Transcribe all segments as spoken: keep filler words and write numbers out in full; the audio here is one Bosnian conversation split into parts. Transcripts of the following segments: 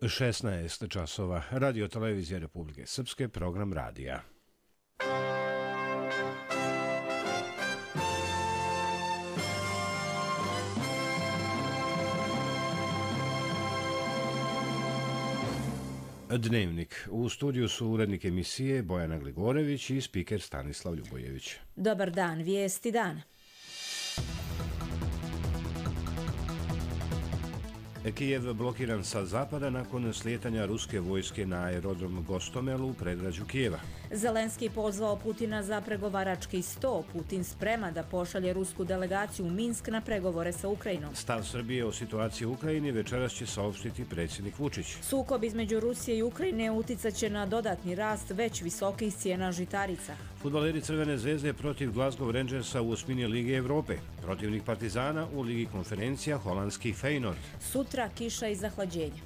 šesnaest časova. Radio televizija Republike Srpske, program radija. Dnevnik. U studiju su urednik emisije Bojana Gligorević i spiker Stanislav Ljubojević. Dobar dan, vijesti dana. Kijev blokiran sa zapada nakon slijetanja ruske vojske na aerodrom Gostomel u predgrađu Kijeva. Zelenski pozvao Putina za pregovarački sto. Putin sprema da pošalje rusku delegaciju u Minsk na pregovore sa Ukrajinom. Stav Srbije o situaciji u Ukrajini večeras će saopštiti predsjednik Vučić. Sukob između Rusije i Ukrajine uticaće na dodatni rast već visokih cijena žitarica. Fudbaleri Crvene zvezde protiv Glasgow Rangersa u osmini Lige Evrope. Protivnik Partizana u Ligi konferencija holandski Feyenoord. Sutra kiša i zahlađenje.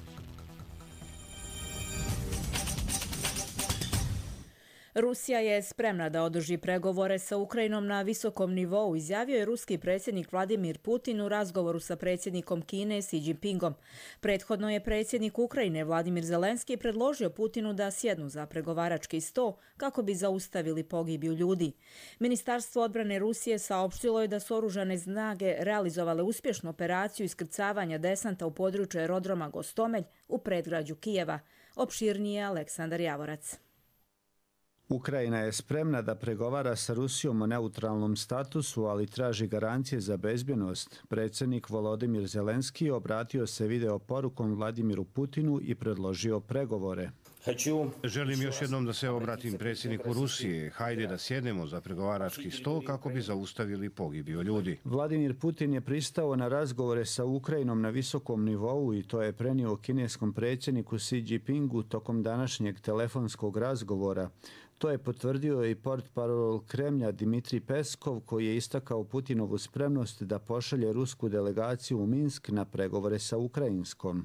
Rusija je spremna da održi pregovore sa Ukrajinom na visokom nivou, izjavio je ruski predsjednik Vladimir Putin u razgovoru sa predsjednikom Kine Xi Jinpingom. Prethodno je predsjednik Ukrajine Vladimir Zelenski predložio Putinu da sjednu za pregovarački sto kako bi zaustavili pogibiju ljudi. Ministarstvo odbrane Rusije saopštilo je da su oružane snage realizovale uspješnu operaciju iskrcavanja desanta u području aerodroma Gostomelj u predgrađu Kijeva. Opširnije Aleksandar Javorac. Ukrajina je spremna da pregovara sa Rusijom o neutralnom statusu, ali traži garancije za bezbjednost. Predsjednik Volodimir Zelenski obratio se video porukom Vladimiru Putinu i predložio pregovore. Želim još jednom da se obratim predsjedniku Rusije. Hajde da sjednemo za pregovarački sto kako bi zaustavili pogibiju ljudi. Vladimir Putin je pristao na razgovore sa Ukrajinom na visokom nivou i to je prenio kineskom predsjedniku Xi Jinpingu tokom današnjeg telefonskog razgovora. To je potvrdio i portparol Kremlja Dmitrij Peskov, koji je istakao Putinovu spremnost da pošalje rusku delegaciju u Minsk na pregovore sa Ukrajinskom.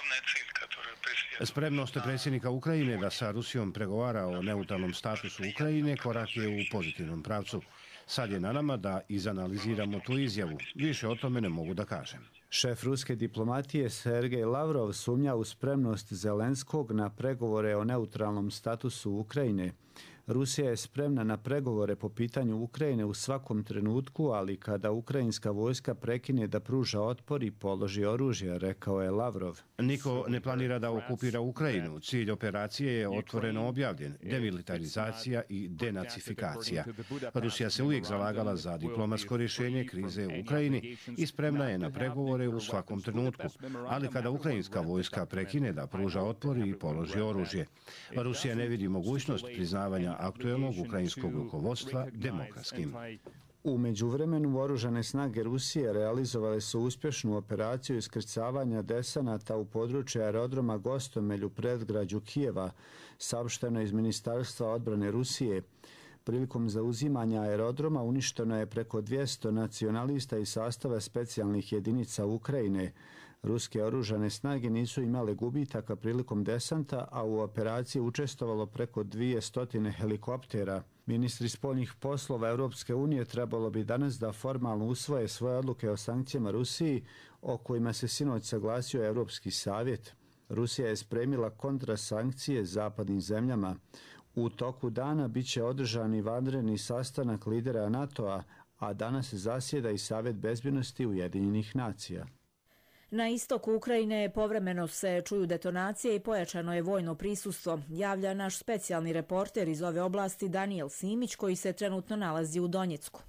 Spremnost predsjednika Ukrajine da sa Rusijom pregovara o neutralnom statusu Ukrajine korak je u pozitivnom pravcu. Sad je na nama da izanaliziramo tu izjavu. Više o tome ne mogu da kažem. Šef ruske diplomatije Sergej Lavrov sumnja u spremnost Zelenskog na pregovore o neutralnom statusu Ukrajine. Rusija je spremna na pregovore po pitanju Ukrajine u svakom trenutku, ali kada ukrajinska vojska prekine da pruža otpor i položi oružje, rekao je Lavrov. Niko ne planira da okupira Ukrajinu. Cilj operacije je otvoreno objavljen. Demilitarizacija i denacifikacija. Rusija se uvijek zalagala za diplomatsko rješenje krize u Ukrajini i spremna je na pregovore u svakom trenutku. Ali kada ukrajinska vojska prekine da pruža otpor i položi oružje, Rusija ne vidi mogućnost priznavanja aktuelnog ukrajinskog rukovodstva demokratskim. U međuvremenu oružane snage Rusije realizovale su uspješnu operaciju iskrcavanja desanata u području aerodroma Gostomelj u predgrađu Kijeva, saopšteno iz Ministarstva odbrane Rusije. Prilikom zauzimanja aerodroma uništeno je preko dvjesto nacionalista iz sastava specijalnih jedinica Ukrajine. Ruske oružane snage nisu imale gubitaka prilikom desanta, a u operaciji učestvovalo preko dvjesto helikoptera. Ministri spoljnih poslova Europske unije trebalo bi danas da formalno usvoje svoje odluke o sankcijama Rusiji, o kojima se sinoć saglasio Europski savjet. Rusija je spremila kontrasankcije zapadnim zemljama. U toku dana bit će održan i vanredni sastanak lidera NATO-a, a danas zasjeda i Savjet bezbjednosti Ujedinjenih nacija. Na istoku Ukrajine povremeno se čuju detonacije i pojačano je vojno prisustvo, javlja naš specijalni reporter iz ove oblasti Danijel Simić, koji se trenutno nalazi u Donjecku.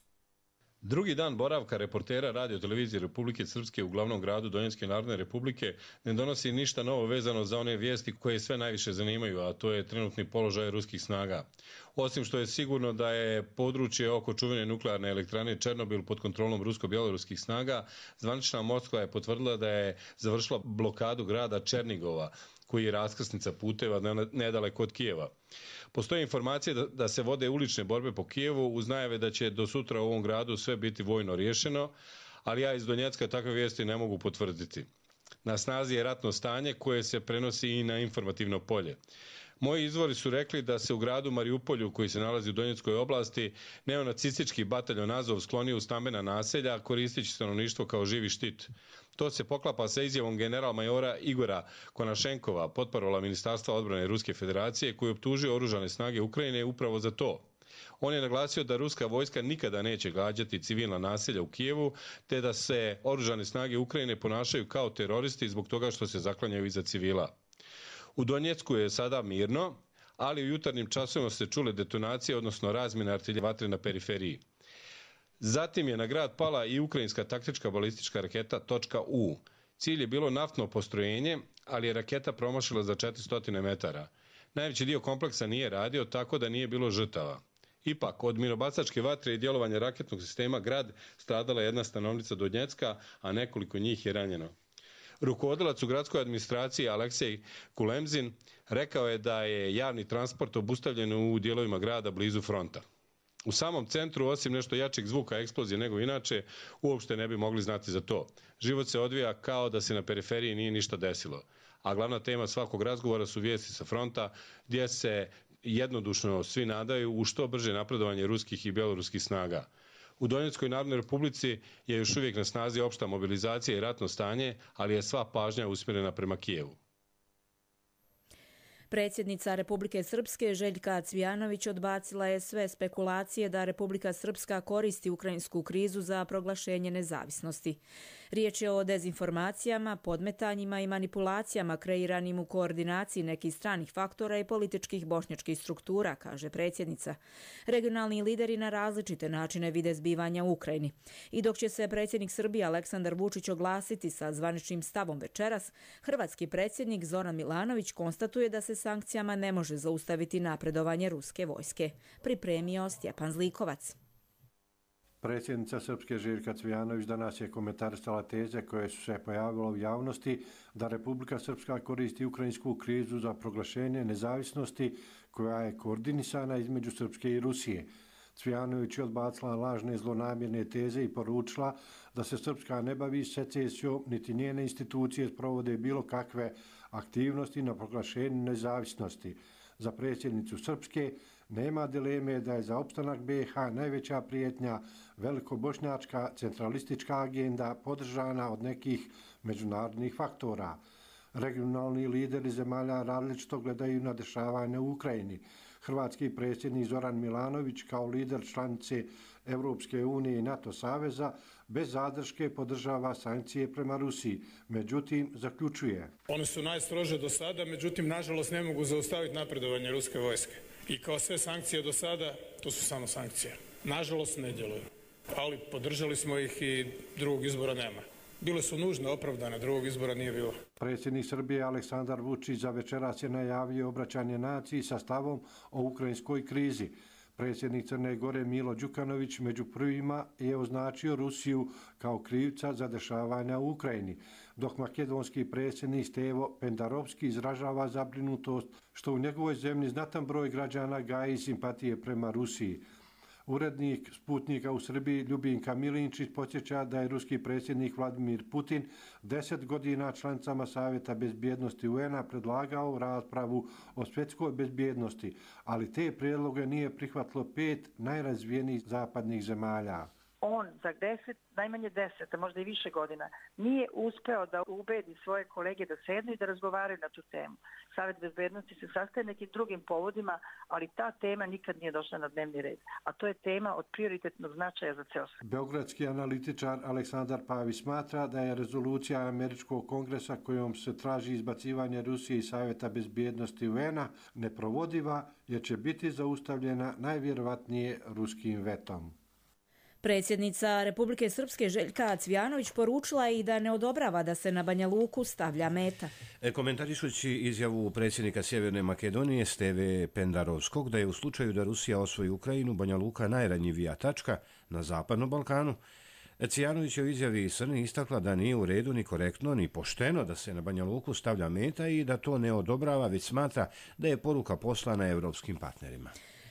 Drugi dan boravka reportera Radio televizije Republike Srpske u glavnom gradu Donjecke Narodne Republike ne donosi ništa novo vezano za one vijesti koje sve najviše zanimaju, a to je trenutni položaj ruskih snaga. Osim što je sigurno da je područje oko čuvene nuklearne elektrane Černobil pod kontrolom rusko-bjeloruskih snaga, zvanična Moskva je potvrdila da je završila blokadu grada Černigova, koji je raskrsnica puteva nedaleko od Kijeva. Postoje informacije da, da se vode ulične borbe po Kijevu uz najave da će do sutra u ovom gradu sve biti vojno riješeno, ali ja iz Donjecka takve vijesti ne mogu potvrditi. Na snazi je ratno stanje koje se prenosi i na informativno polje. Moji izvori su rekli da se u gradu Mariupolju, koji se nalazi u Donjeckoj oblasti, neonacistički bataljon Azov sklonio u stambena naselja, koristeći stanovništvo kao živi štit. To se poklapa sa izjavom general majora Igora Konašenkova, potparola Ministarstva odbrane Ruske federacije, koji je optužio oružane snage Ukrajine upravo za to. On je naglasio da ruska vojska nikada neće gađati civilna naselja u Kijevu, te da se oružane snage Ukrajine ponašaju kao teroristi zbog toga što se zaklanjaju iza civila. U Donjecku je sada mirno, ali u jutarnjim časovima se čule detonacije, odnosno razmjena artiljerije vatre na periferiji. Zatim je na grad pala i ukrajinska taktička balistička raketa .U. Cilj je bilo naftno postrojenje, ali je raketa promašila za četiristo metara. Najveći dio kompleksa nije radio, tako da nije bilo žrtava. Ipak, od minobacačke vatre i djelovanja raketnog sistema grad stradala jedna stanovnica Donjecka, a nekoliko njih je ranjeno. Rukovodilac u gradskoj administraciji Aleksej Kulemzin rekao je da je javni transport obustavljen u dijelovima grada blizu fronta. U samom centru, osim nešto jačeg zvuka eksplozije nego inače, uopšte ne bi mogli znati za to. Život se odvija kao da se na periferiji nije ništa desilo. A glavna tema svakog razgovora su vijesti sa fronta, gdje se jednodušno svi nadaju u što brže napredovanje ruskih i bjeloruskih snaga. U Donjeckoj narodnoj republici je još uvijek na snazi opšta mobilizacija i ratno stanje, ali je sva pažnja usmjerena prema Kijevu. Predsjednica Republike Srpske Željka Cvijanović odbacila je sve spekulacije da Republika Srpska koristi ukrajinsku krizu za proglašenje nezavisnosti. Riječ je o dezinformacijama, podmetanjima i manipulacijama kreiranim u koordinaciji nekih stranih faktora i političkih bošnjačkih struktura, kaže predsjednica. Regionalni lideri na različite načine vide zbivanja u Ukrajini. I dok će se predsjednik Srbije Aleksandar Vučić oglasiti sa zvaničnim stavom večeras, hrvatski predsjednik Zoran Milanović konstatuje da se sankcijama ne može zaustaviti napredovanje ruske vojske. Pripremio Stjepan Zlikovac. Predsjednica Srpske Željka Cvijanović danas je komentarisala teze koje su se pojavile u javnosti da Republika Srpska koristi ukrajinsku krizu za proglašenje nezavisnosti koja je koordinisana između Srpske i Rusije. Cvijanović je odbacila lažne zlonamjerne teze i poručila da se Srpska ne bavi secesijom, niti njene institucije sprovode bilo kakve aktivnosti na proglašenju nezavisnosti. Za predsjednicu Srpske nema dileme da je za opstanak B i H najveća prijetnja velikobošnjačka centralistička agenda podržana od nekih međunarodnih faktora. Regionalni lideri zemalja različito gledaju na dešavanje u Ukrajini. Hrvatski predsjednik Zoran Milanović kao lider članice Europske unije i NATO saveza bez zadrške podržava sankcije prema Rusiji. Međutim, zaključuje. One su najstrože do sada, međutim, nažalost ne mogu zaustaviti napredovanje ruske vojske. I kao sve sankcije do sada, to su samo sankcije. Nažalost ne djeluju, ali podržali smo ih i drugog izbora nema. Bile su nužne, opravdane, drugog izbora nije bilo. Predsjednik Srbije Aleksandar Vučić za večeras je najavio obraćanje naciji sa stavom o ukrajinskoj krizi. Predsjednik Crne Gore Milo Đukanović među prvima je označio Rusiju kao krivca za dešavanja u Ukrajini, dok makedonski predsjednik Stevo Pendarovski izražava zabrinutost što u njegovoj zemlji znatan broj građana gaji simpatije prema Rusiji. Urednik Sputnika u Srbiji Ljubinka Milinčić podsjeća da je ruski predsjednik Vladimir Putin deset godina članicama Savjeta bezbjednosti U N-a predlagao raspravu o svjetskoj bezbjednosti, ali te prijedloge nije prihvatilo pet najrazvijenijih zapadnih zemalja. On za deset, najmanje deset, a možda i više godina, nije uspeo da ubedi svoje kolege da sednu i da razgovaraju na tu temu. Savjet bezbednosti se sastaje nekim drugim povodima, ali ta tema nikad nije došla na dnevni red. A to je tema od prioritetnog značaja za ceo svijet. Beogradski analitičar Aleksandar Pavić smatra da je rezolucija Američkog kongresa kojom se traži izbacivanje Rusije iz Savjeta bezbjednosti U N-a neprovodiva jer će biti zaustavljena najvjerovatnije ruskim vetom. Predsjednica Republike Srpske Željka Cvijanović poručila je i da ne odobrava da se na Banja Luku stavlja meta. Komentarišući izjavu predsjednika Sjeverne Makedonije Steve Pendarovskog da je u slučaju da Rusija osvoji Ukrajinu Banja Luka najranjivija tačka na Zapadnom Balkanu, Cvijanović je u izjavi Srni istakla da nije u redu ni korektno ni pošteno da se na Banja Luku stavlja meta i da to ne odobrava, već smatra da je poruka poslana evropskim partnerima.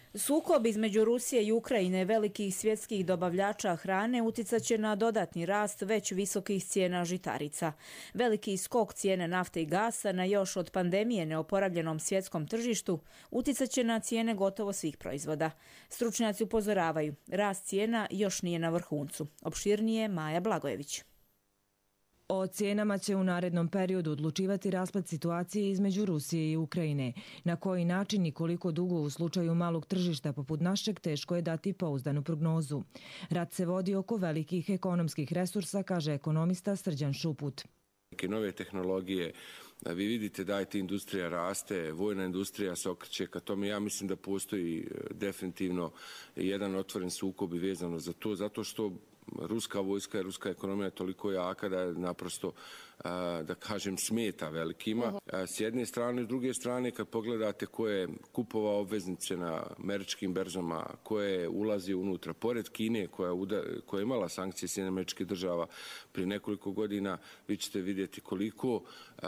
Sukob između Rusije i Ukrajine, velikih svjetskih dobavljača hrane, uticaće na dodatni rast već visokih cijena žitarica. Veliki skok cijene nafte i gasa na još od pandemije neoporavljenom svjetskom tržištu uticaće na cijene gotovo svih proizvoda. Stručnjaci upozoravaju, rast cijena još nije na vrhuncu. Opširnije Maja Blagojević. O cijenama će u narednom periodu odlučivati raspad situacije između Rusije i Ukrajine. Na koji način i koliko dugo u slučaju malog tržišta poput našeg teško je dati pouzdanu prognozu. Rat se vodi oko velikih ekonomskih resursa, kaže ekonomista Srđan Šuput. Neke nove tehnologije, vi vidite da je ta industrija raste, vojna industrija se okreće ka tome. Ja mislim da postoji definitivno jedan otvoren sukob i vezano za to, zato što ruska vojska i ruska ekonomija je toliko jaka da je naprosto, da kažem, smeta velikima. S jedne strane, s druge strane, kad pogledate ko je kupovao obveznice na američkim berzama, ko je ulazio unutra, pored Kine koja, koja je imala sankcije Sjedinjenih Američkih Država prije nekoliko godina, vi ćete vidjeti koliko,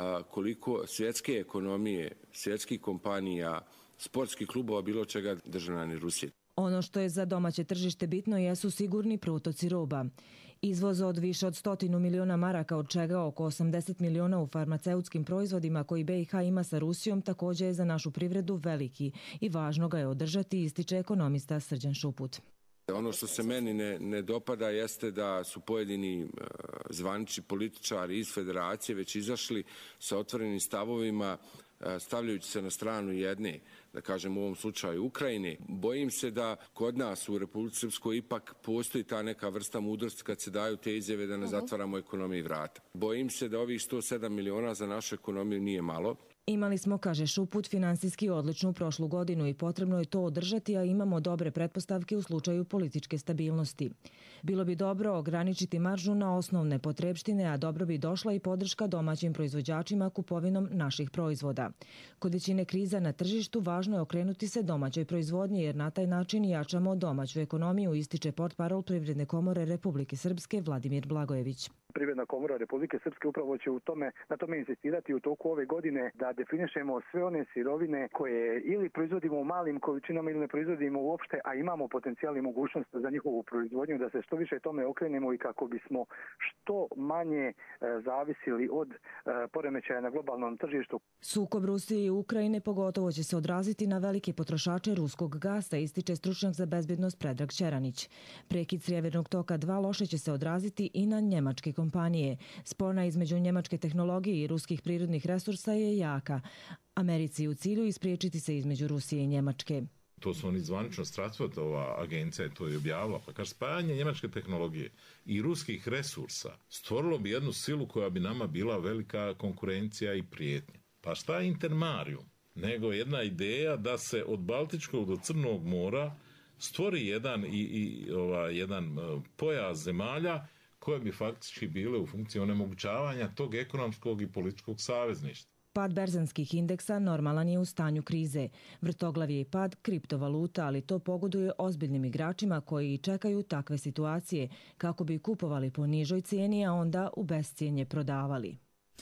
koliko svjetske ekonomije, svjetskih kompanija, sportskih klubova, bilo čega državljani Rusije. Ono što je za domaće tržište bitno jesu sigurni protoci roba. Izvoz od više od stotinu miliona maraka, od čega oko osamdeset miliona u farmaceutskim proizvodima koji B i H ima sa Rusijom, također je za našu privredu veliki i važno ga je održati, ističe ekonomista Srđan Šuput. Ono što se meni ne, ne dopada jeste da su pojedini zvanični političari iz federacije već izašli sa otvorenim stavovima, stavljajući se na stranu jedne, da kažem u ovom slučaju Ukrajine. Bojim se da kod nas u Republici Srpskoj ipak postoji ta neka vrsta mudrosti kad se daju te izjave da ne zatvaramo ekonomiji vrata. Bojim se da ovih sto sedam miliona za našu ekonomiju nije malo. Imali smo, kaže Šuput, finansijski odličnu prošlu godinu i potrebno je to održati, a imamo dobre pretpostavke u slučaju političke stabilnosti. Bilo bi dobro ograničiti maržu na osnovne potrebštine, a dobro bi došla i podrška domaćim proizvođačima kupovinom naših proizvoda. Kod većine kriza na tržištu važno je okrenuti se domaćoj proizvodnji, jer na taj način jačamo domaću ekonomiju, ističe portparol Privredne komore Republike Srpske Vladimir Blagojević. Privredna komora Republike Srpske upravo će u tome, na tome insistirati u toku ove godine da definišemo sve one sirovine koje ili proizvodimo u malim količinama ili ne proizvodimo uopšte, a imamo potencijal i mogućnost za njihovu proizvodnju, da se što više tome okrenemo i kako bismo što manje e, zavisili od e, poremećaja na globalnom tržištu. Sukob Rusije i Ukrajine pogotovo će se odraziti na velike potrošače ruskog gasa, ističe stručnjak za bezbednost Predrag Čeranić. Prekid Sjevernog toka dva loše će se odraziti i na njemačke kompanije. Spona između njemačke tehnologije i ruskih prirodnih resursa je jaka. Americi u cilju ispriječiti se između Rusije i Njemačke. To su oni zvanično Stratford, ova agencija je to i objavila. Pa kaže, spajanje njemačke tehnologije i ruskih resursa stvorilo bi jednu silu koja bi nama bila velika konkurencija i prijetnja. Pa šta je Intermarium? Nego jedna ideja da se od Baltičkog do Crnog mora stvori jedan, i, i, ova, jedan pojas zemalja koje bi faktički bile u funkciji onemogućavanja tog ekonomskog i političkog savezništva. Pad berzanskih indeksa normalan je u stanju krize. Vrtoglav je i pad kriptovaluta, ali to pogoduje ozbiljnim igračima koji čekaju takve situacije kako bi kupovali po nižoj cijeni, a onda u bescijenje prodavali.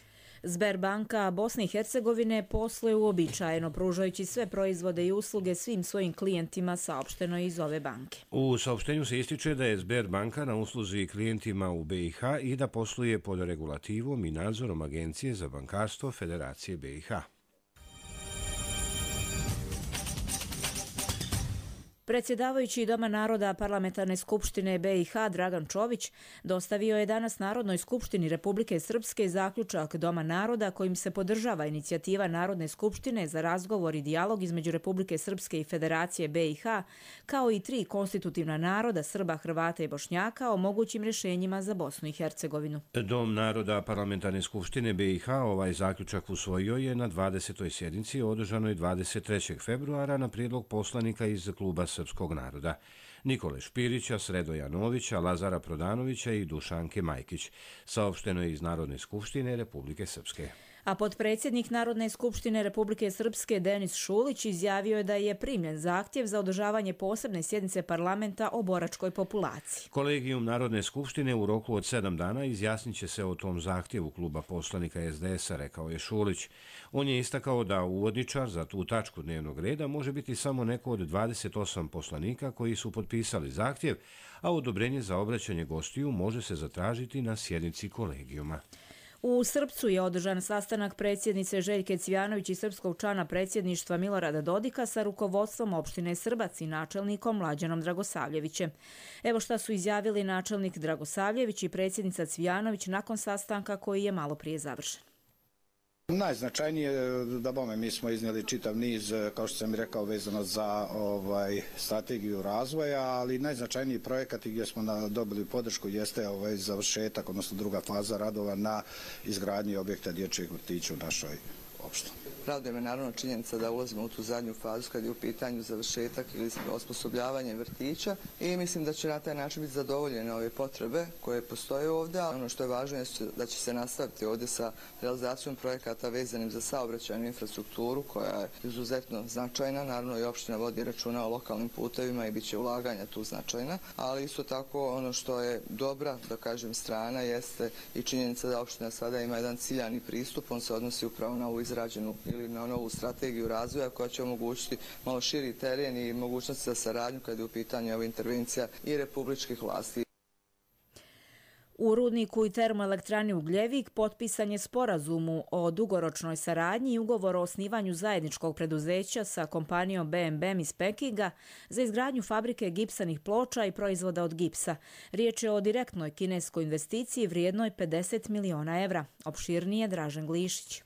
Sberbanka Bosne i Hercegovine posluje uobičajeno, pružajući sve proizvode i usluge svim svojim klijentima, saopšteno iz ove banke. U saopštenju se ističe da je Sberbanka na usluzi klijentima u B i H i da posluje pod regulativom i nadzorom Agencije za bankarstvo Federacije B i H. Predsjedavajući Doma naroda Parlamentarne skupštine B i H Dragan Čović dostavio je danas Narodnoj skupštini Republike Srpske zaključak Doma naroda kojim se podržava inicijativa Narodne skupštine za razgovor i dijalog između Republike Srpske i Federacije B i H, kao i tri konstitutivna naroda Srba, Hrvata i Bošnjaka o mogućim rješenjima za Bosnu i Hercegovinu. Dom naroda Parlamentarne skupštine B i H ovaj zaključak usvojio je na dvadesetoj sjednici održanoj dvadeset trećeg februara na prijedlog poslanika iz kluba Srpskog naroda Nikole Špirića, Sredoja Novića, Lazara Prodanovića i Dušanke Majkić. Saopšteno je iz Narodne skupštine Republike Srpske. A potpredsjednik Narodne skupštine Republike Srpske Denis Šulić izjavio je da je primljen zahtjev za održavanje posebne sjednice parlamenta o boračkoj populaciji. Kolegijum Narodne skupštine u roku od sedam dana izjasnit će se o tom zahtjevu kluba poslanika es de es a, rekao je Šulić. On je istakao da uvodničar za tu tačku dnevnog reda može biti samo neko od dvadeset osam poslanika koji su potpisali zahtjev, a odobrenje za obraćanje gostiju može se zatražiti na sjednici kolegijuma. U Srpcu je održan sastanak predsjednice Željke Cvijanović i srpskog člana predsjedništva Milorada Dodika sa rukovodstvom opštine Srbac i načelnikom Mlađanom Dragosavljevićem. Evo šta su izjavili načelnik Dragosavljević i predsjednica Cvijanović nakon sastanka koji je malo prije završen. Najznačajnije, da bome, mi smo iznijeli čitav niz, kao što sam i rekao, vezano za ovaj, strategiju razvoja, ali najznačajniji projekat gdje smo na, dobili podršku jeste ovaj, završetak, odnosno druga faza radova na izgradnji objekta dječjeg vrtića u našoj opštini. Raduje me naravno činjenica da ulazimo u tu zadnju fazu kad je u pitanju završetak ili osposobljavanje vrtića i mislim da će na taj način biti zadovoljene ove potrebe koje postoje ovdje. Ono što je važno je da će se nastaviti ovdje sa realizacijom projekata vezanim za saobraćajnu infrastrukturu koja je izuzetno značajna. Naravno i opština vodi računa o lokalnim putevima i bit će ulaganja tu značajna, ali isto tako ono što je dobra, da kažem, strana jeste i činjenica da opština sada ima jedan ciljani pristup, on se odnosi upravo na ovu izrađenu ili na novu strategiju razvoja koja će omogućiti malo širi teren i mogućnosti za saradnju kada je u pitanju ova intervencija i republičkih vlasti. U rudniku i termoelektrani Ugljevik potpisan je sporazum o dugoročnoj saradnji i ugovor o osnivanju zajedničkog preduzeća sa kompanijom be em be iz Pekinga za izgradnju fabrike gipsanih ploča i proizvoda od gipsa. Riječ je o direktnoj kineskoj investiciji vrijednoj pedeset miliona evra. Opširnije Dražen Glišić.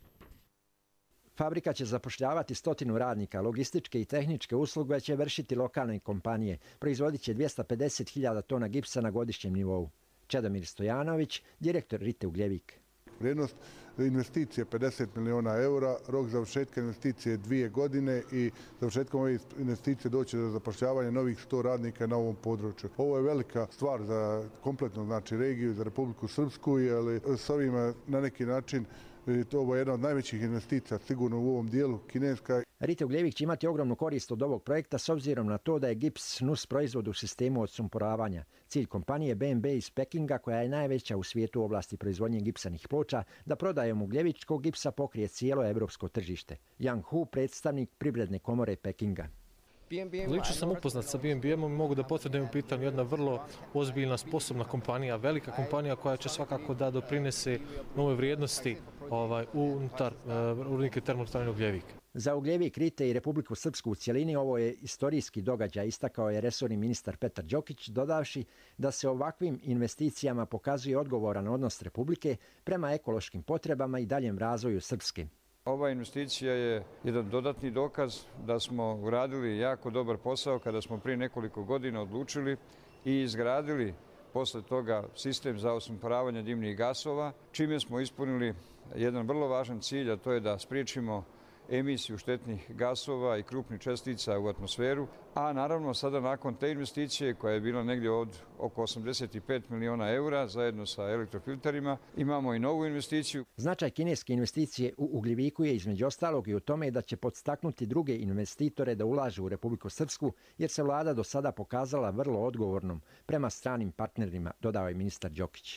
Fabrika će zapošljavati stotinu radnika, logističke i tehničke usluge će vršiti lokalne kompanije. Proizvodit će dvjesto pedeset hiljada tona gipsa na godišnjem nivou. Čedomir Stojanović, direktor Rite Ugljevik. Vrijednost investicije pedeset miliona eura, rok završetka investicije dvije godine i završetkom ove investicije doće do zapošljavanja novih sto radnika na ovom području. Ovo je velika stvar za kompletnu znači, regiju, za Republiku Srpsku, jer s ovima na neki način ovo je jedna od najvećih investicija sigurno u ovom dijelu kineska. Rite Ugljevik će imati ogromnu korist od ovog projekta s obzirom na to da je gips nus proizvod u sistemu odsumporavanja. Cilj kompanije be em be iz Pekinga, koja je najveća u svijetu u oblasti proizvodnje gipsanih ploča, da prodajom ugljevičkog gipsa pokrije cijelo evropsko tržište. Yang Hu, predstavnik Privredne komore Pekinga. Lično sam upoznat sa be em be-om i mogu da potvrdim u pitanju jedna vrlo ozbiljna, sposobna kompanija, velika kompanija koja će svakako da doprinese nove vrijednosti ovaj, unutar uh, rudnika termoelektrane Ugljevik. Za Ugljevik, Rite i Republiku Srpsku u cjelini ovo je istorijski događaj, istakao je resorni ministar Petar Đokić, dodavši da se ovakvim investicijama pokazuje odgovoran odnos Republike prema ekološkim potrebama i daljem razvoju Srpske. Ova investicija je jedan dodatni dokaz da smo uradili jako dobar posao kada smo prije nekoliko godina odlučili i izgradili posle toga sistem za osumporavanje dimnih gasova, čime smo ispunili jedan vrlo važan cilj, a to je da spriječimo emisiju štetnih gasova i krupnih čestica u atmosferu, a naravno sada nakon te investicije koja je bila negdje od oko osamdeset pet miliona eura zajedno sa elektrofilterima, imamo i novu investiciju. Značaj kineske investicije u Ugljeviku je između ostalog i u tome da će podstaknuti druge investitore da ulažu u Republiku Srpsku, jer se vlada do sada pokazala vrlo odgovornom prema stranim partnerima, dodao je ministar Đokić.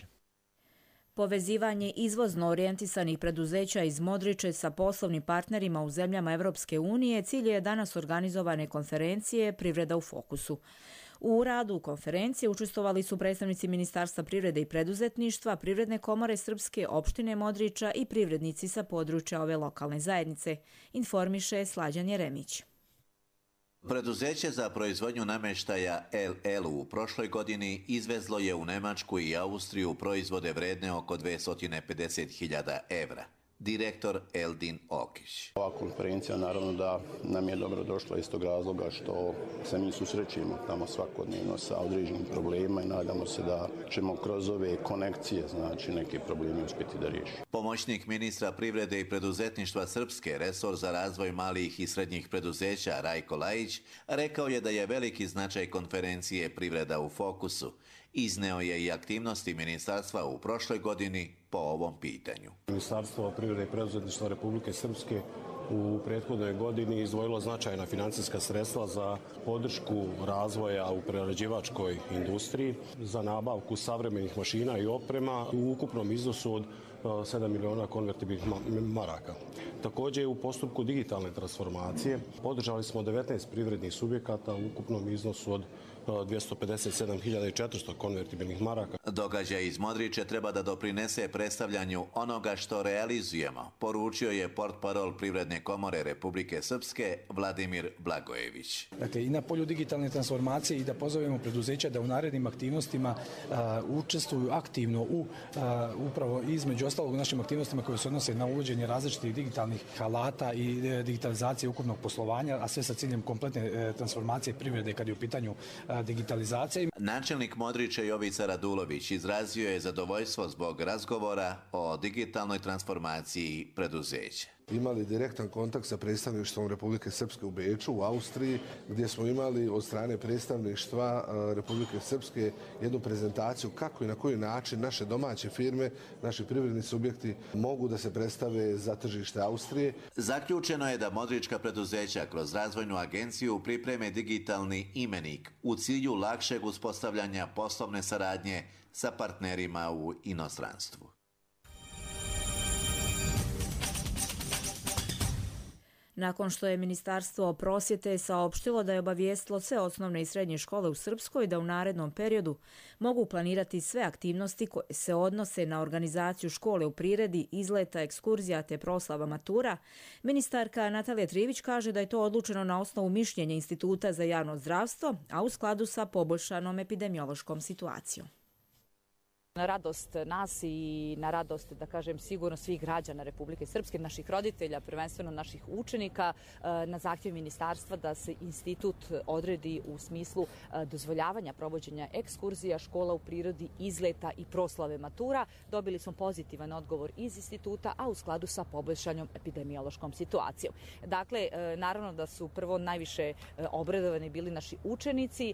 Povezivanje izvozno orijentisanih preduzeća iz Modriče sa poslovnim partnerima u zemljama Evropske unije cilj je danas organizovane konferencije Privreda u fokusu. U radu konferencije učestvovali su predstavnici Ministarstva privrede i preduzetništva, Privredne komore Srpske, opštine Modriča i privrednici sa područja ove lokalne zajednice, informiše Slađan Jeremić. Preduzeće za proizvodnju namještaja el el u prošloj godini izvezlo je u Nemačku i Austriju proizvode vredne oko dvjesto pedeset hiljada evra. Direktor Eldin Okić. Ova konferencija naravno da nam je dobro došla iz tog razloga što se mi susrećemo tamo svakodnevno sa određenim problemima i nadamo se da ćemo kroz ove konekcije znači neke probleme uspjeti da riješimo. Pomoćnik ministra privrede i preduzetništva Srpske, resor za razvoj malih i srednjih preduzeća Rajko Lajić, rekao je da je veliki značaj konferencije Privreda u fokusu. Izneo je i aktivnosti ministarstva u prošloj godini po ovom pitanju. Ministarstvo privrede i preduzetništva Republike Srpske u prethodnoj godini izdvojilo značajna financijska sredstva za podršku razvoja u prerađivačkoj industriji, za nabavku savremenih mašina i oprema u ukupnom iznosu od sedam miliona konvertibilnih maraka. Također u postupku digitalne transformacije podržali smo devetnaest privrednih subjekata u ukupnom iznosu od dvjesto pedeset sedam hiljada četiristo konvertibilnih maraka. Događaj iz Modriče treba da doprinese predstavljanju onoga što realizujemo, poručio je portparol Privredne komore Republike Srpske Vladimir Blagojević. Dakle, i na polju digitalne transformacije i da pozovemo preduzeća da u narednim aktivnostima a, učestvuju aktivno u a, upravo između ostalog u našim aktivnostima koje se odnose na uvođenje različitih digitalnih alata i e, digitalizacije ukupnog poslovanja, a sve sa ciljem kompletne e, transformacije privrede kad je u pitanju a, digitalizacija. Načelnik Modriče Jovica Radulović izrazio je zadovoljstvo zbog razgovora o digitalnoj transformaciji preduzeća. Imali direktan kontakt sa predstavništvom Republike Srpske u Beču, u Austriji, gdje smo imali od strane predstavništva Republike Srpske jednu prezentaciju kako i na koji način naše domaće firme, naši privredni subjekti mogu da se predstave za tržište Austrije. Zaključeno je da modrička preduzeća kroz razvojnu agenciju pripreme digitalni imenik u cilju lakšeg uspostavljanja poslovne saradnje sa partnerima u inostranstvu. Nakon što je Ministarstvo prosvjete saopštilo da je obavijestilo sve osnovne i srednje škole u Srpskoj da u narednom periodu mogu planirati sve aktivnosti koje se odnose na organizaciju škole u priredi, izleta, ekskurzija te proslava matura, ministarka Natalija Trivić kaže da je to odlučeno na osnovu mišljenja Instituta za javno zdravstvo, a u skladu sa poboljšanom epidemiološkom situacijom. Na radost nas i na radost, da kažem, sigurno svih građana Republike Srpske, naših roditelja, prvenstveno naših učenika, na zahtjev ministarstva da se institut odredi u smislu dozvoljavanja provođenja ekskurzija, škola u prirodi, izleta i proslave matura. Dobili smo pozitivan odgovor iz instituta, a u skladu sa poboljšanom epidemiološkom situacijom. Dakle, naravno da su prvo najviše obradovani bili naši učenici.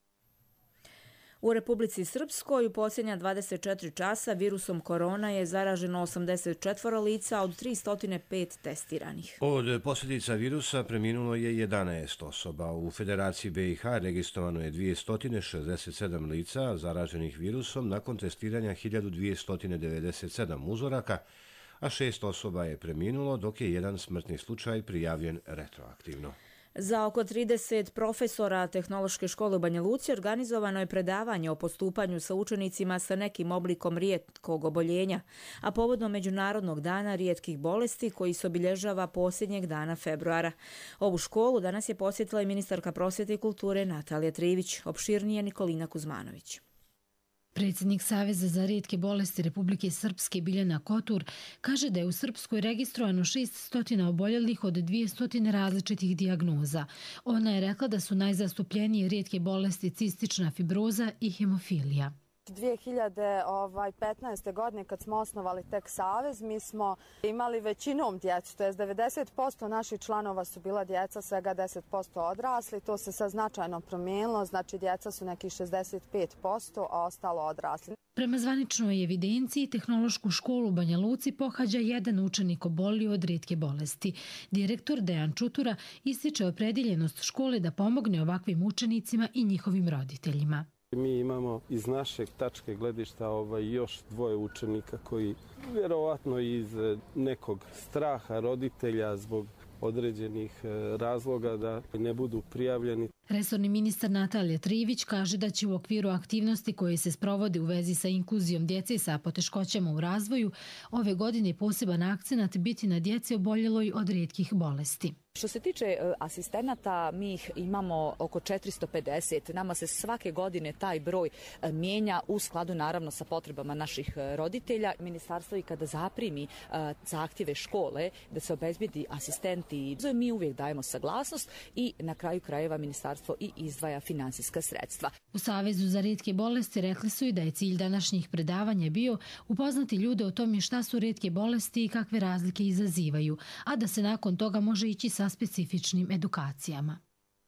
U Republici Srpskoj u posljednja dvadeset četiri časa virusom korona je zaraženo osamdeset četiri lica od tristo pet testiranih. Od posljedica virusa preminulo je jedanaest osoba. U Federaciji B i H registrovano je dvjesto šezdeset sedam lica zaraženih virusom nakon testiranja hiljadu dvjesto devedeset sedam uzoraka, a šest osoba je preminulo, dok je jedan smrtni slučaj prijavljen retroaktivno. Za oko trideset profesora Tehnološke škole u Banja Luci organizovano je predavanje o postupanju sa učenicima sa nekim oblikom rijetkog oboljenja, a povodom Međunarodnog dana rijetkih bolesti koji se obilježava posljednjeg dana februara. Ovu školu danas je posjetila i ministarka prosvjete i kulture Natalija Trivić, opširnije Nikolina Kuzmanović. Predsjednik Saveza za rijetke bolesti Republike Srpske Biljana Kotur kaže da je u Srpskoj registrovano šest stotina oboljelih od dvjesto različitih dijagnoza. Ona je rekla da su najzastupljenije rijetke bolesti cistična fibroza i hemofilija. dvije hiljade petnaeste. godine kad smo osnovali tek Savez, mi smo imali većinom djecu, to je devedeset posto naših članova su bila djeca, svega deset posto odrasli. To se sad značajno promijenilo, znači djeca su nekih šezdeset pet posto, a ostalo odrasli. Prema zvaničnoj evidenciji, Tehnološku školu u Banja Luci pohađa jedan učenik obolio od rijetke bolesti. Direktor Dejan Čutura ističe opredjeljenost škole da pomogne ovakvim učenicima i njihovim roditeljima. Mi imamo iz našeg tačke gledišta ovaj, još dvoje učenika koji vjerovatno iz nekog straha roditelja zbog određenih razloga da ne budu prijavljeni. Resorni ministar Natalija Trivić kaže da će u okviru aktivnosti koje se sprovode u vezi sa inkluzijom djece sa poteškoćama u razvoju ove godine poseban akcenat biti na djeci oboljeloj od rijetkih bolesti. Što se tiče asistenata, mi ih imamo oko četiristo pedeset. Nama se svake godine taj broj mijenja u skladu naravno sa potrebama naših roditelja. Ministarstvo i kada zaprimi zahtjeve škole da se obezbedi asistenti, mi uvijek dajemo saglasnost i na kraju krajeva ministarstvo i izdvaja finansijska sredstva. U Savezu za rijetke bolesti rekli su i da je cilj današnjih predavanja bio upoznati ljude o tome šta su rijetke bolesti i kakve razlike izazivaju, a da se nakon toga može ići sa specifičnim edukacijama.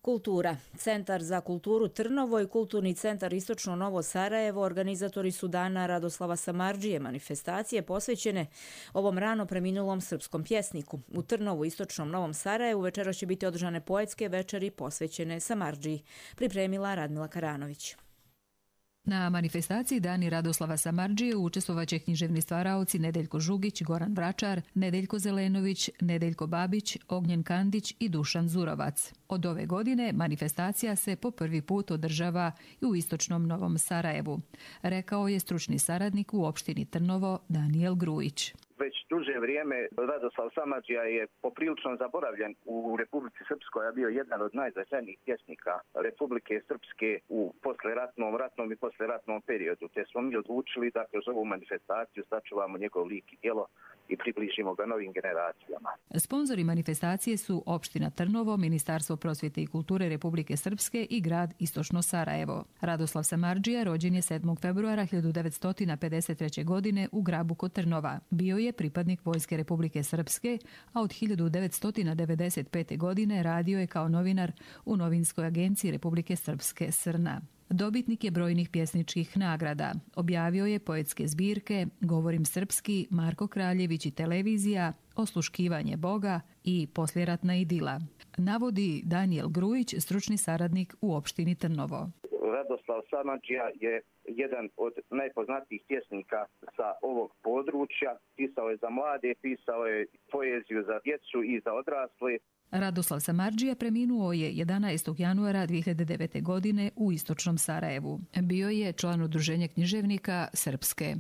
Kultura. Centar za kulturu Trnovo i Kulturni centar Istočno Novo Sarajevo organizatori su Dana Radoslava Samardžije, manifestacije posvećene ovom rano preminulom srpskom pjesniku. U Trnovu, Istočnom Novom Sarajevu, večeras će biti održane poetske večeri posvećene Samardžiji. Pripremila Radmila Karanović. Na manifestaciji Dani Radoslava Samardžije učestvovaće književni stvaraoci Nedeljko Žugić, Goran Vračar, Nedeljko Zelenović, Nedeljko Babić, Ognjen Kandić i Dušan Zurovac. Od ove godine manifestacija se po prvi put održava i u Istočnom Novom Sarajevu, rekao je stručni saradnik u opštini Trnovo Danijel Grujić. Već duže vrijeme Radoslav Samardžija je poprilično zaboravljen u Republici Srpskoj, a bio jedan od najznačajnijih pjesnika Republike Srpske u posleratnom, ratnom i posleratnom periodu. Te smo mi odlučili da kroz ovu manifestaciju sačuvamo njegov lik i djelo i približimo ga novim generacijama. Sponzori manifestacije su opština Trnovo, Ministarstvo prosvjete i kulture Republike Srpske i grad Istočno Sarajevo. Radoslav Samardžija rođen je sedmog februara hiljadu devetsto pedeset treće. godine u Grabu kod Trnova. Bio je pripadnik Vojske Republike Srpske, a od hiljadu devetsto devedeset pete. godine radio je kao novinar u novinskoj agenciji Republike Srpske Srna. Dobitnik je brojnih pjesničkih nagrada. Objavio je poetske zbirke Govorim srpski, Marko Kraljević i televizija, Osluškivanje Boga i Posljeratna idila. Navodi Danijel Grujić, stručni saradnik u opštini Trnovo. Radoslav Samardžija je jedan od najpoznatijih pjesnika sa ovog područja. Pisao je za mlade, pisao je poeziju za djecu i za odrasle. Radoslav Samardžija preminuo je jedanaestog januara dvije hiljade devete. godine u Istočnom Sarajevu. Bio je član Udruženja književnika Srpske.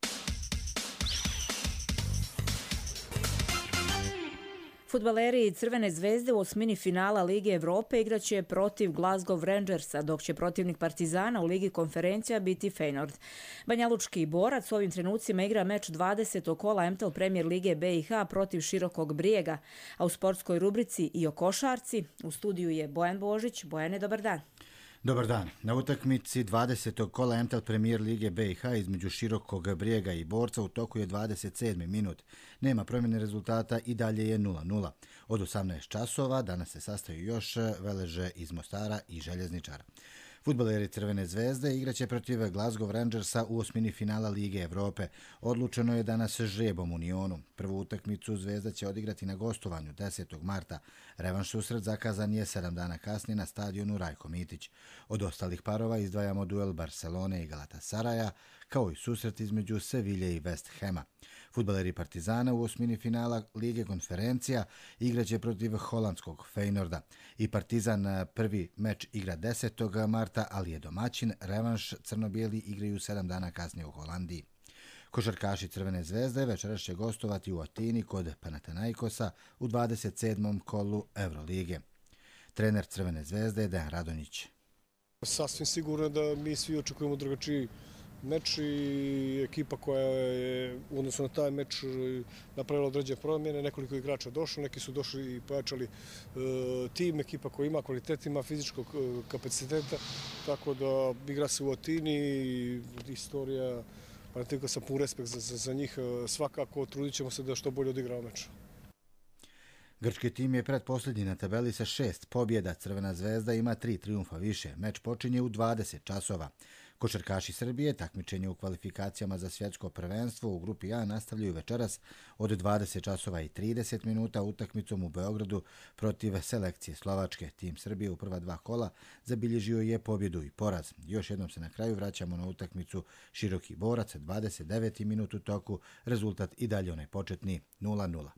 Fudbaleri Crvene zvezde u osmini finala Lige Evrope igraće protiv Glasgow Rangersa, dok će protivnik Partizana u Ligi konferencija biti Feyenoord. Banjalučki borac u ovim trenucima igra meč dvadesetog kola M T L Premier Lige B i H protiv Širokog Brijega, a u sportskoj rubrici i o košarci u studiju je Bojan Božić. Bojane, dobar dan. Dobar dan. Na utakmici dvadesetog kola M T L Premier Lige B i H između Širokog Brijega i Borca u toku je dvadeset sedmi minut. Nema promjene rezultata i dalje je nula nula. Od osamnaest časova danas se sastaju još Veleže iz Mostara i Željezničara. Fudbaleri Crvene zvezde igraće protiv Glasgow Rangersa u osmini finala Lige Evrope. Odlučeno je danas žrebom u Nionu. Prvu utakmicu Zvezda će odigrati na gostovanju desetog marta. Revanš susret zakazan je sedam dana kasnije na stadionu Rajko Mitić. Od ostalih parova izdvajamo duel Barcelone i Galatasaraja, kao i susret između Sevilje i West Hama. Fudbaleri Partizana u osmini finala Lige konferencija igraće protiv holandskog Feyenoorda. I Partizan prvi meč igra desetog marta, ali je domaćin. Revanš crno-bijeli igraju sedam dana kasnije u Holandiji. Košarkaši Crvene zvezde večeras će gostovati u Atini kod Panathinaikosa u dvadeset sedmom kolu Eurolige. Trener Crvene zvezde je Dejan Radonjić. Sasvim sigurno da mi svi očekujemo drugačiji meč i ekipa koja je u odnosu na taj meč napravila određene promjene, nekoliko igrača došlo, neki su došli i pojačali e, tim, ekipa koja ima kvalitet, ima fizičkog kapaciteta, tako da igra se u Atini i istorija, pa nekako sam pun respekt za, za, za njih, svakako trudit ćemo se da što bolje odigrao meč. Grčki tim je predposljednji na tabeli sa šest pobjeda. Crvena zvezda ima tri triumfa više. Meč počinje u dvadeset časova. Košarkaši Srbije takmičenje u kvalifikacijama za svjetsko prvenstvo u grupi A nastavljaju večeras od dvadeset časova i trideset minuta utakmicom u Beogradu protiv selekcije Slovačke. Tim Srbije u prva dva kola zabilježio je pobjedu i poraz. Još jednom se na kraju vraćamo na utakmicu Široki Borac, dvadeset deveti minut u toku, rezultat i dalje onaj početni nula nula.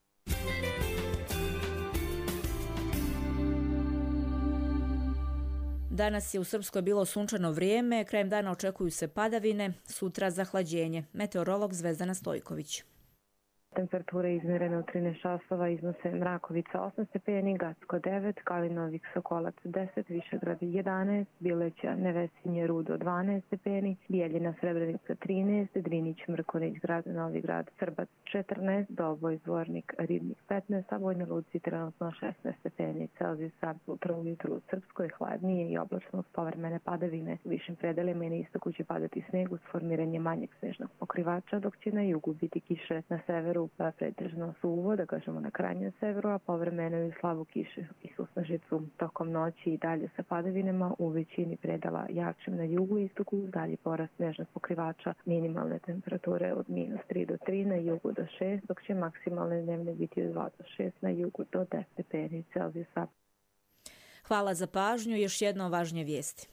Danas je u Srpskoj bilo sunčano vrijeme, krajem dana očekuju se padavine, sutra zahlađenje. Meteorolog Zvezdana Stojković. Temperature izmjerene u trinaest časova iznose Mrakovica osam stepeni, Gacko devet, Kalinovik Sokolac deset, Višegrad jedanaest, Bileća Nevesinje Rudo dvanaest stepeni, Bijeljina Srebrenica trinaest, Drinić Mrkonić Grad Novi Grad Srbac četrnaest, Doboj Zvornik Ribnik petnaest, a Bojne Luci trenutno šesnaest stepeni Celzijusa. Sutra ujutru u Srpskoj hladnije i oblačno uz povremene padavine. U višim predelima i na istoku će padati sneg uz formiranje manjeg snežnog pokrivača, dok će na jugu biti kiše. Na severu temperamenturu pa pretežno suvo, da kažemo na krajnjem severu, a povremeno i slabu kišu i susnežicu tokom noći i dalje sa padavinama u većini predala jačim na jugu i istoku, dalje porast snežnog pokrivača, minimalne temperature od minus tri do tri, na jugu do šest, dok će maksimalne dnevne biti od dva do šest, na jugu do deset stepeni Celzijusa. Hvala za pažnju. Još jedno važnje vijesti.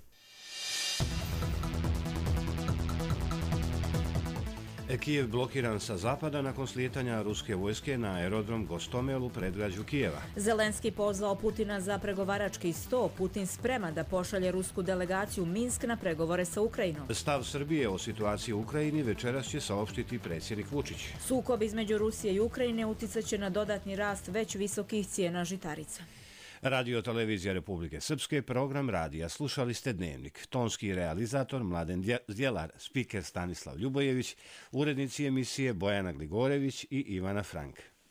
Kijev blokiran sa zapada nakon slijetanja ruske vojske na aerodrom Gostomel u predgrađu Kijeva. Zelenski pozvao Putina za pregovarački sto. Putin sprema da pošalje rusku delegaciju Minsk na pregovore sa Ukrajinom. Stav Srbije o situaciji u Ukrajini večeras će saopštiti predsjednik Vučić. Sukob između Rusije i Ukrajine uticaće na dodatni rast već visokih cijena žitarica. Radio Televizija Republike Srpske, program radija. Slušali ste Dnevnik. Tonski realizator Mladen Djelar, spiker Stanislav Ljubojević, urednici emisije Bojana Gligorević i Ivana Frank.